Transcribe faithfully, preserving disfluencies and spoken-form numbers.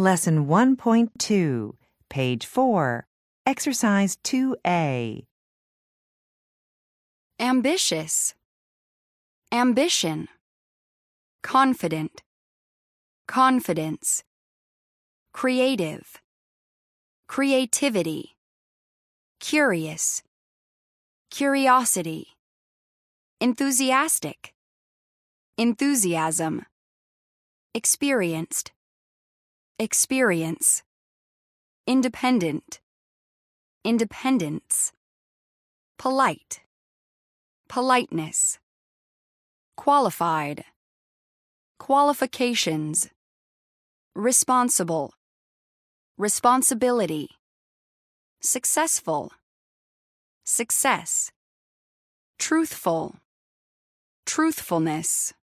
Lesson one point two, page four, Exercise two A. Ambitious, ambition. Confident, confidence. Creative, creativity. Curious, curiosity. Enthusiastic, enthusiasm. Experienced, experience. Independent, independence. Polite, politeness. Qualified, qualifications. Responsible, responsibility. Successful, success. Truthful, truthfulness.